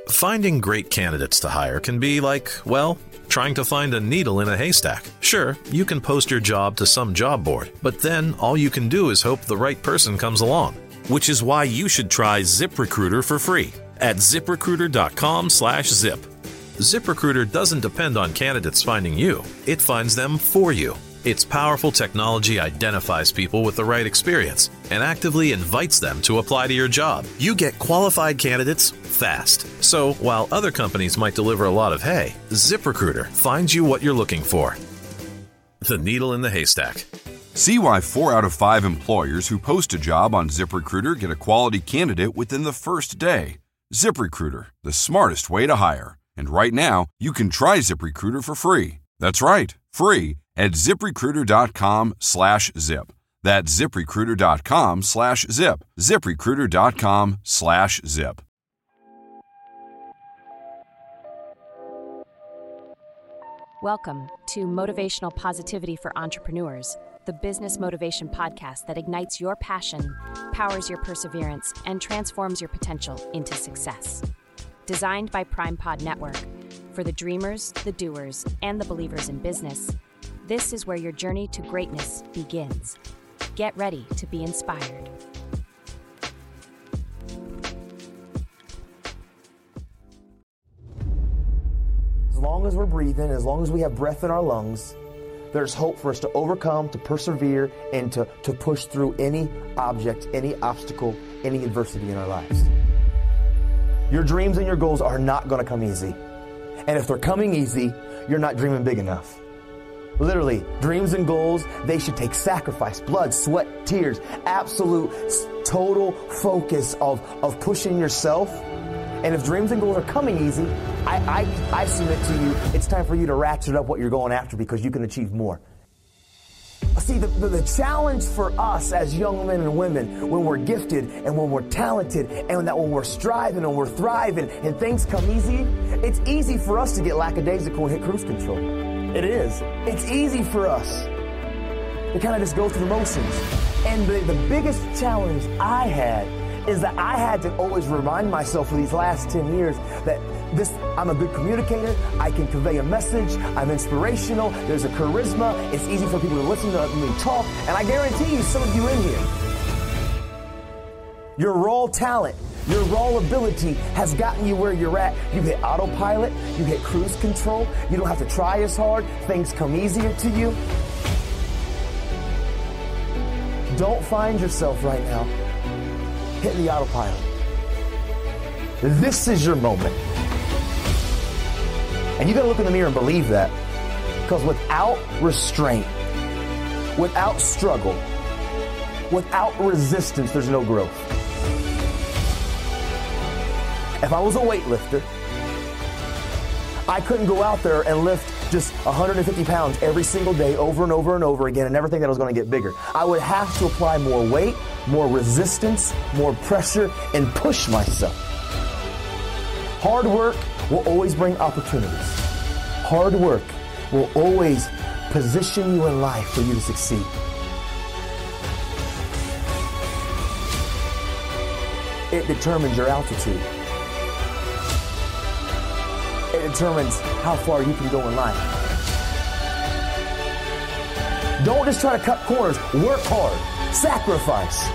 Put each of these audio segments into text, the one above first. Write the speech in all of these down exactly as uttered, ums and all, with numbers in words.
Finding great candidates to hire can be like, well, trying to find a needle in a haystack. Sure, you can post your job to some job board, but then all you can do is hope the right person comes along. Which is why you should try ZipRecruiter for free at ZipRecruiter.com slash zip. ZipRecruiter doesn't depend on candidates finding you. It finds them for you. Its powerful technology identifies people with the right experience and actively invites them to apply to your job. You get qualified candidates fast. So while other companies might deliver a lot of hay, ZipRecruiter finds you what you're looking for. The needle in the haystack. See why four out of five employers who post a job on ZipRecruiter get a quality candidate within the first day. ZipRecruiter, the smartest way to hire. And right now, you can try ZipRecruiter for free. That's right, free at ZipRecruiter.com slash zip. That's ZipRecruiter.com slash zip. ZipRecruiter.com slash zip. Welcome to Motivational Positivity for Entrepreneurs, the business motivation podcast that ignites your passion, powers your perseverance, and transforms your potential into success. Designed by PrimePod Network, for the dreamers, the doers, and the believers in business, this is where your journey to greatness begins. Get ready to be inspired. As long as we're breathing, as long as we have breath in our lungs, there's hope for us to overcome, to persevere, and to, to push through any object, any obstacle, any adversity in our lives. Your dreams and your goals are not going to come easy. And if they're coming easy, you're not dreaming big enough. Literally, dreams and goals, they should take sacrifice, blood, sweat, tears, absolute, total focus of, of pushing yourself. And if dreams and goals are coming easy, I, I, I submit to you, it's time for you to ratchet up what you're going after because you can achieve more. See, the, the, the challenge for us as young men and women when we're gifted and when we're talented and that when we're striving and we're thriving and things come easy, it's easy for us to get lackadaisical and hit cruise control. It is. It's easy for us to kind of just go through the motions. And the, the biggest challenge I had is that I had to always remind myself for these last ten years that this, I'm a good communicator, I can convey a message, I'm inspirational, there's a charisma, it's easy for people to listen to me talk, and I guarantee you, some of you in here, your raw talent, your raw ability has gotten you where you're at. You hit autopilot, you hit cruise control, you don't have to try as hard, things come easier to you. Don't find yourself right now hitting the autopilot. This is your moment. And you gotta look in the mirror and believe that. Because without restraint, without struggle, without resistance, there's no growth. If I was a weightlifter, I couldn't go out there and lift just one hundred fifty pounds every single day over and over and over again and never think that I was going to get bigger. I would have to apply more weight, more resistance, more pressure, and push myself. Hard work will always bring opportunities. Hard work will always position you in life for you to succeed. It determines your altitude. It determines how far you can go in life. Don't just try to cut corners. Work hard. Sacrifice.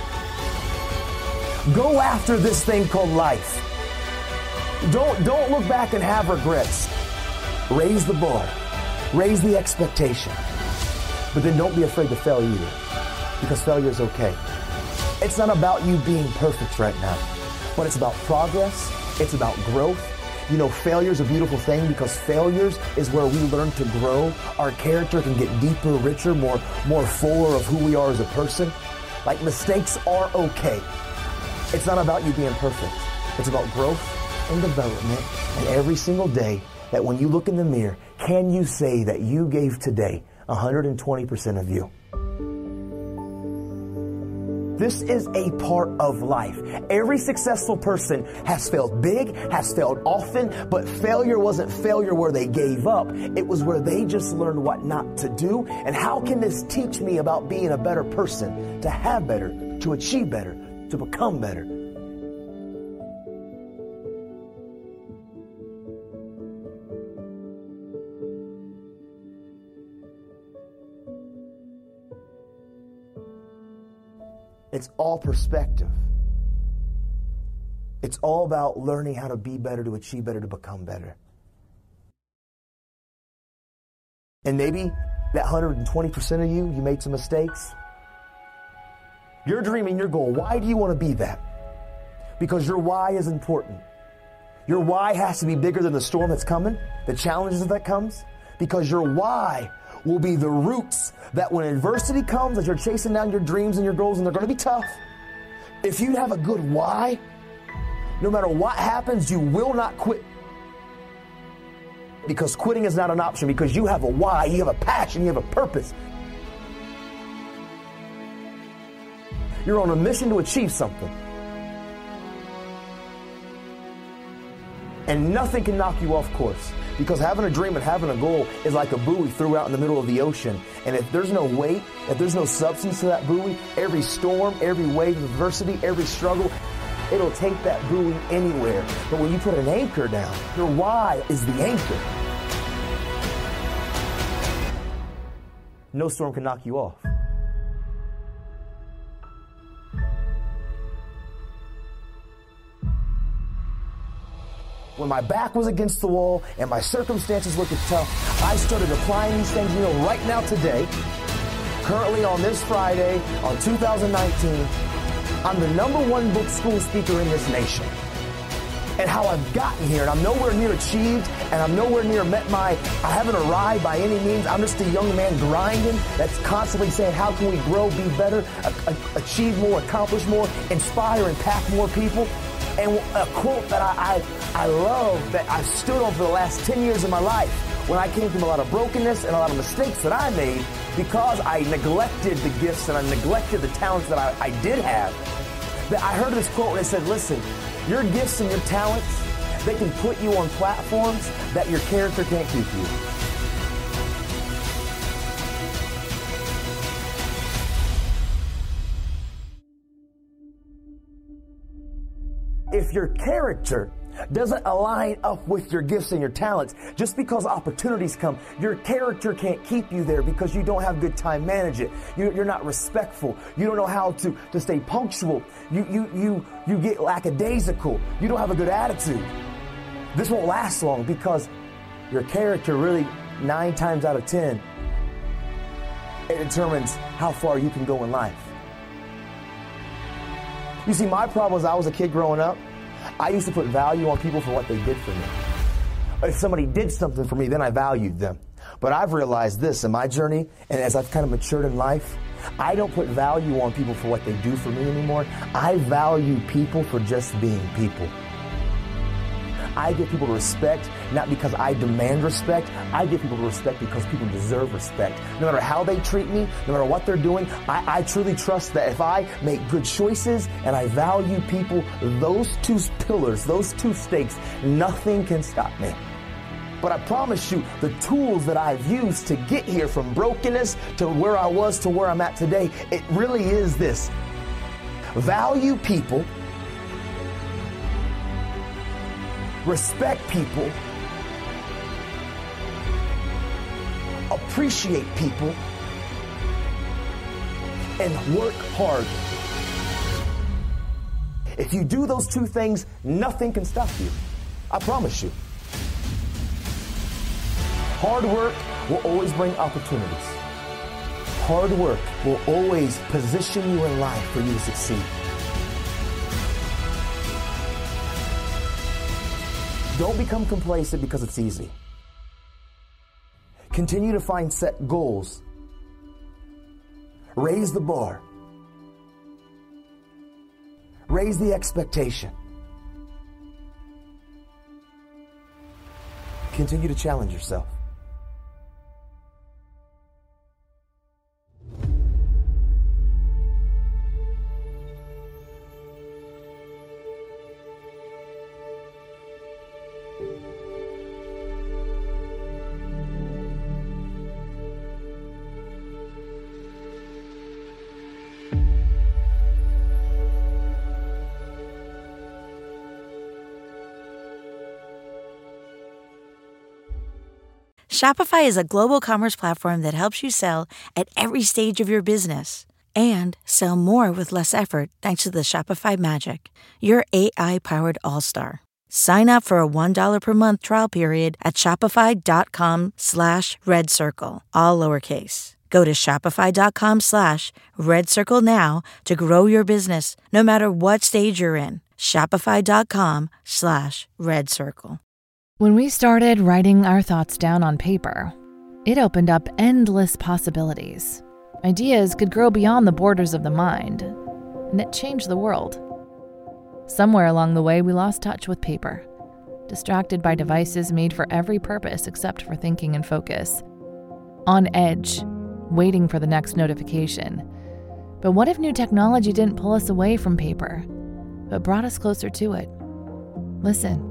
Go after this thing called life. Don't, don't look back and have regrets. Raise the bar. Raise the expectation. But then don't be afraid to fail either, because failure is okay. It's not about you being perfect right now, but it's about progress. It's about growth. You know, failure is a beautiful thing because failures is where we learn to grow. Our character can get deeper, richer, more, more fuller of who we are as a person. Like, mistakes are okay. It's not about you being perfect. It's about growth and development. And every single day that when you look in the mirror, can you say that you gave today one hundred twenty percent of you? This is a part of life. Every successful person has failed big, has failed often, but failure wasn't failure where they gave up. It was where they just learned what not to do. And how can this teach me about being a better person, to have better, to achieve better, to become better? It's all perspective. It's all about learning how to be better, to achieve better, to become better. And maybe that one hundred twenty percent of you, you made some mistakes. Your dream and your goal, why do you want to be that? Because your why is important. Your why has to be bigger than the storm that's coming, the challenges that comes, because your why will be the roots that when adversity comes, as you're chasing down your dreams and your goals, and they're going to be tough, if you have a good why, no matter what happens, you will not quit. Because quitting is not an option, because you have a why, you have a passion, you have a purpose. You're on a mission to achieve something. And nothing can knock you off course, because having a dream and having a goal is like a buoy threw out in the middle of the ocean. And if there's no weight, if there's no substance to that buoy, every storm, every wave of adversity, every struggle, it'll take that buoy anywhere. But when you put an anchor down, your why is the anchor. No storm can knock you off. When my back was against the wall and my circumstances looked tough, I started applying these things. You know, right now today, currently on this Friday, on two thousand nineteen, I'm the number one book school speaker in this nation. And how I've gotten here, and I'm nowhere near achieved, and I'm nowhere near met my, I haven't arrived by any means. I'm just a young man grinding that's constantly saying, how can we grow, be better, a- a- achieve more, accomplish more, inspire, impact more people? And a quote that I, I, I love, that I've stood on for the last ten years of my life, when I came from a lot of brokenness and a lot of mistakes that I made, because I neglected the gifts and I neglected the talents that I, I did have, that I heard this quote and it said, listen, your gifts and your talents, they can put you on platforms that your character can't keep you. If your character doesn't align up with your gifts and your talents, just because opportunities come, your character can't keep you there because you don't have good time management. You, you're not respectful. You don't know how to, to stay punctual. You, you, you, you get lackadaisical. You don't have a good attitude. This won't last long because your character really, nine times out of ten, it determines how far you can go in life. You see, my problem was I was a kid growing up. I used to put value on people for what they did for me. If somebody did something for me, then I valued them. But I've realized this in my journey, and as I've kind of matured in life, I don't put value on people for what they do for me anymore. I value people for just being people. I give people respect, not because I demand respect. I give people respect because people deserve respect. No matter how they treat me, no matter what they're doing, I, I truly trust that if I make good choices and I value people, those two pillars, those two stakes, nothing can stop me. But I promise you, the tools that I've used to get here from brokenness to where I was to where I'm at today, it really is this. Value people, respect people, appreciate people, and work hard. If you do those two things, nothing can stop you. I promise you. Hard work will always bring opportunities. Hard work will always position you in life for you to succeed. Don't become complacent because it's easy. Continue to find set goals. Raise the bar. Raise the expectation. Continue to challenge yourself. Shopify is a global commerce platform that helps you sell at every stage of your business. and sell more with less effort thanks to the Shopify magic, your A I-powered all-star. Sign up for a one dollar per month trial period at shopify.com slash red circle, all lowercase. Go to shopify.com slash red circle now to grow your business no matter what stage you're in. Shopify.com slash red circle. When we started writing our thoughts down on paper, it opened up endless possibilities. Ideas could grow beyond the borders of the mind, and it changed the world. Somewhere along the way, we lost touch with paper, distracted by devices made for every purpose except for thinking and focus. On edge, waiting for the next notification. But what if new technology didn't pull us away from paper, but brought us closer to it? Listen.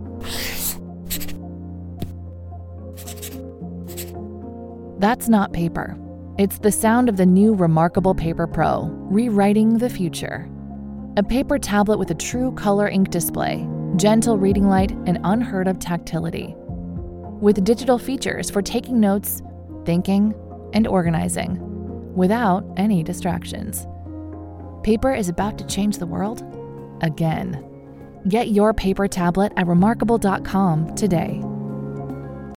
That's not paper. It's the sound of the new Remarkable Paper Pro, rewriting the future. A paper tablet with a true color ink display, gentle reading light, and unheard of tactility. With digital features for taking notes, thinking, and organizing, without any distractions. Paper is about to change the world again. Get your paper tablet at remarkable dot com today.